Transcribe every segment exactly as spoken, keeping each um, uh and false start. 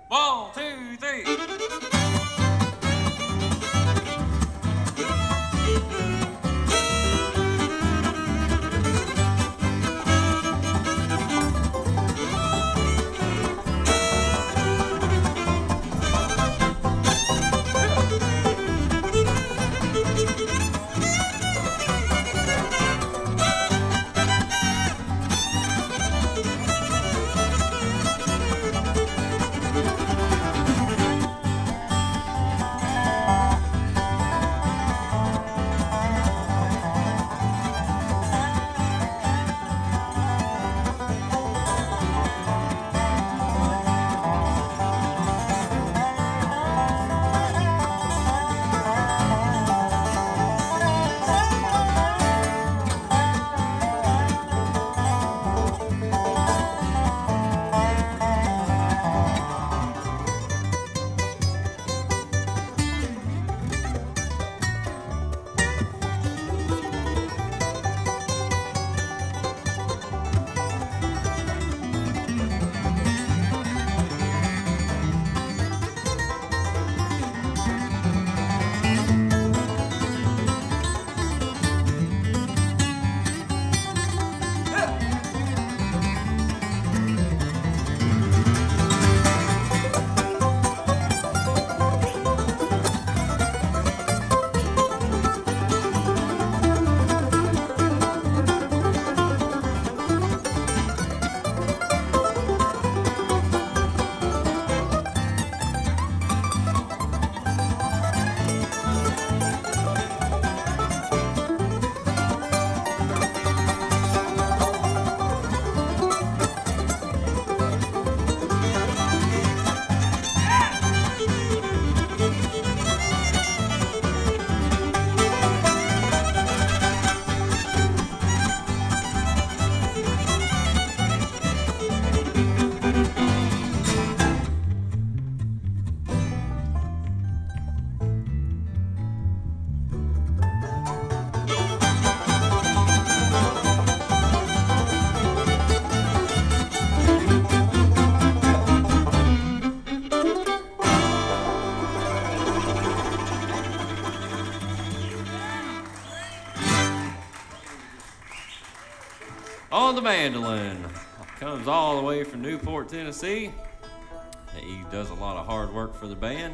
One, two, three. On the mandolin, comes all the way from Newport, Tennessee. He does a lot of hard work for the band.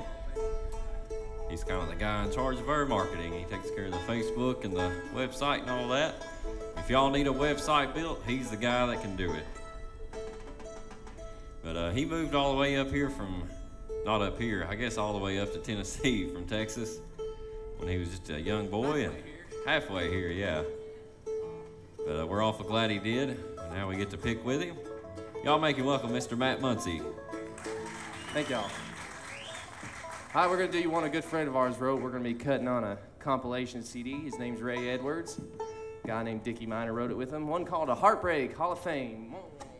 He's kind of the guy in charge of our marketing. He takes care of the Facebook and the website and all that. If y'all need a website built, he's the guy that can do it. But uh, he moved all the way up here from, not up here, I guess all the way up to Tennessee from Texas when he was just a young boy. And halfway here, yeah. But uh, we're awful glad he did, and now we get to pick with him. Y'all make him welcome Mister Matt Muncy. Thank y'all. All right, we're going to do one a good friend of ours wrote. We're going to be cutting on a compilation C D. His name's Ray Edwards. A guy named Dickie Miner wrote it with him. One called A Heartbreak Hall of Fame.